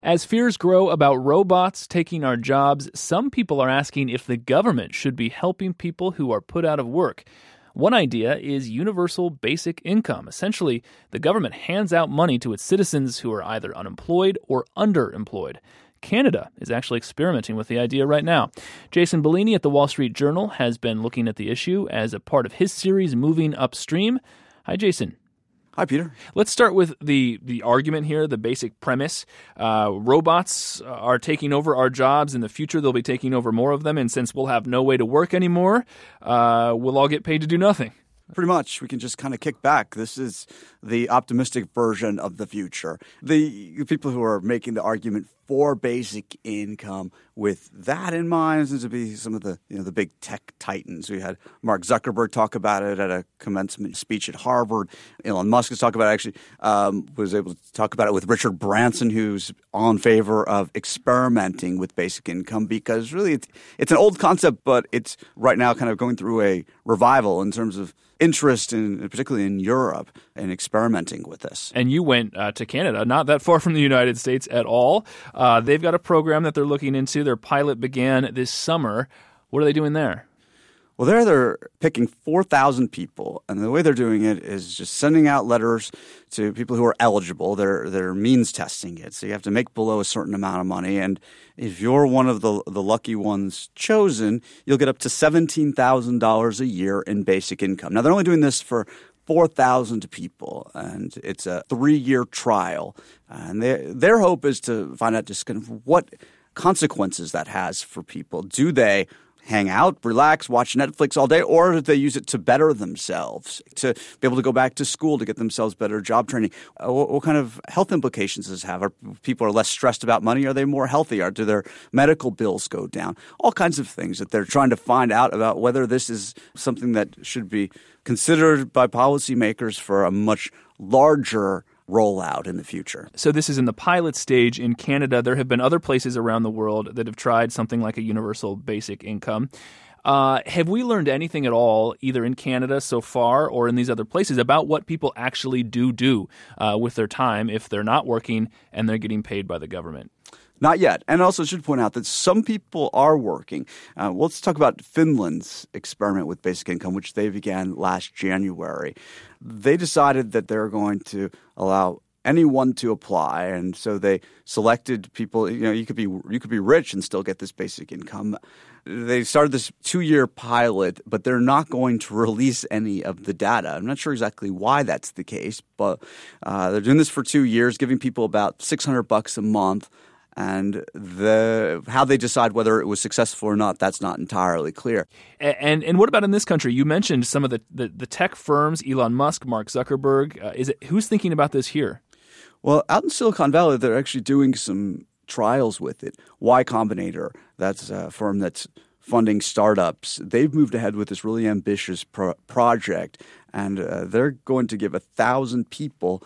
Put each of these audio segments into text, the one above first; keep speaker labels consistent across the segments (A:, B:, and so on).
A: As fears grow about robots taking our jobs, some people are asking if the government should be helping people who are put out of work. One idea is universal basic income. Essentially, the government hands out money to its citizens who are either unemployed or underemployed. Canada is actually experimenting with the idea right now. Jason Bellini at the Wall Street Journal has been looking at the issue as a part of his series Moving Upstream. Hi, Jason.
B: Hi, Peter.
A: Let's start with the argument here, the basic premise. Robots are taking over our jobs. In the future, they'll be taking over more of them. And since we'll have no way to work anymore, we'll all get paid to do nothing.
B: Pretty much. We can just kind of kick back. This is the optimistic version of the future. The people who are making the argument for basic income with that in mind seems to be some of the the big tech titans. We had Mark Zuckerberg talk about it at a commencement speech at Harvard. Elon Musk has talked about it, actually was able to talk about it with Richard Branson, who's on favor of experimenting with basic income because really it's an old concept, but it's right now kind of going through a revival in terms of interest, particularly in Europe, in experimenting with this.
A: And you went to Canada, not that far from the United States at all. They've got a program that they're looking into. Their pilot began this summer. What are they doing there?
B: Well, they're picking 4,000 people, and the way they're doing it is just sending out letters to people who are eligible. They're means testing it, so you have to make below a certain amount of money, and if you're one of the lucky ones chosen, you'll get up to $17,000 a year in basic income. Now, they're only doing this for 4,000 people, and it's a 3-year trial, and their hope is to find out just kind of what consequences that has for people. Do they hang out, relax, watch Netflix all day, or do they use it to better themselves, to be able to go back to school, to get themselves better job training? What kind of health implications does it have? Are people are less stressed about money? Are they more healthy? Do their medical bills go down? All kinds of things that they're trying to find out about whether this is something that should be considered by policymakers for a much larger rollout in the future.
A: So this is in the pilot stage in Canada. There have been other places around the world that have tried something like a universal basic income. Have we learned anything at all, either in Canada so far or in these other places, about what people actually do with their time if they're not working and they're getting paid by the government?
B: Not yet. And also should point out that some people are working. Let's talk about Finland's experiment with basic income, which they began last January. They decided that they're going to allow anyone to apply, and so they selected people. You could be rich and still get this basic income. They started this 2-year pilot, but they're not going to release any of the data. I'm not sure exactly why that's the case, but they're doing this for 2 years, giving people about $600 a month. And how they decide whether it was successful or not, that's not entirely clear.
A: And what about in this country? You mentioned some of the tech firms, Elon Musk, Mark Zuckerberg. Who's thinking about this here?
B: Well, out in Silicon Valley, they're actually doing some trials with it. Y Combinator, that's a firm that's funding startups. They've moved ahead with this really ambitious project, and they're going to give 1,000 people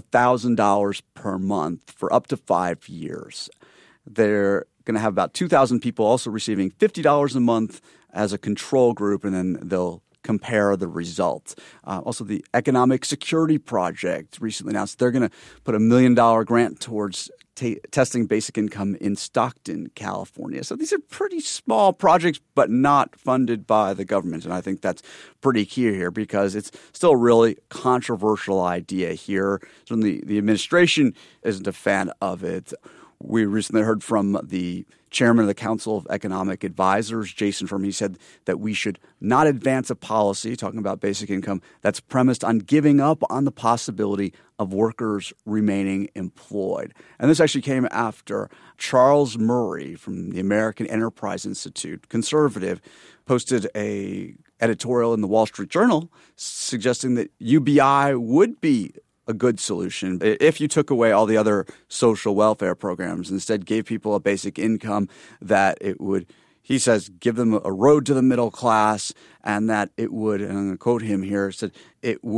B: $1,000 per month for up to 5 years. They're going to have about 2,000 people also receiving $50 a month as a control group, and then they'll compare the results. Also, the Economic Security Project recently announced they're going to put $1 million grant towards testing basic income in Stockton, California. So these are pretty small projects, but not funded by the government. And I think that's pretty key here because it's still a really controversial idea here. Certainly the administration isn't a fan of it. We recently heard from the chairman of the Council of Economic Advisors, Jason Furman. He said that we should not advance a policy, talking about basic income, that's premised on giving up on the possibility of workers remaining employed. And this actually came after Charles Murray from the American Enterprise Institute, conservative, posted a editorial in the Wall Street Journal suggesting that UBI would be a good solution if you took away all the other social welfare programs, instead gave people a basic income, that it would, he says, give them a road to the middle class, and that it would, and I'm going to quote him here, said it would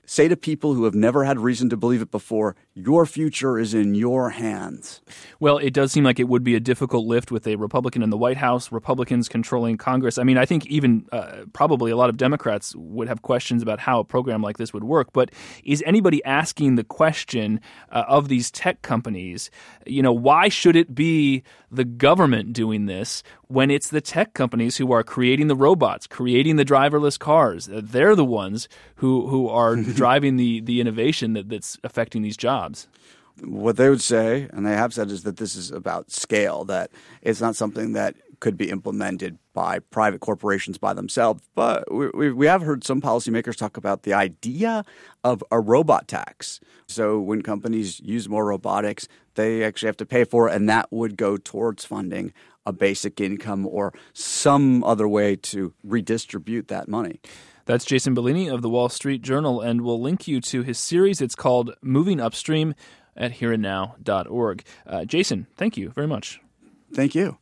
B: say to people who have never had reason to believe it before, your future is in your hands.
A: Well, it does seem like it would be a difficult lift with a Republican in the White House, Republicans controlling Congress. I mean, I think even probably a lot of Democrats would have questions about how a program like this would work. But is anybody asking the question of these tech companies, why should it be the government doing this when it's the tech companies who are creating the robots, creating the driverless cars? They're the ones who are driving the innovation that's affecting these jobs.
B: What they would say, and they have said, is that this is about scale, that it's not something that could be implemented by private corporations by themselves. But we have heard some policymakers talk about the idea of a robot tax. So when companies use more robotics, they actually have to pay for it, and that would go towards funding a basic income or some other way to redistribute that money.
A: That's Jason Bellini of the Wall Street Journal, and we'll link you to his series. It's called Moving Upstream at hereandnow.org. Jason, thank you very much.
B: Thank you.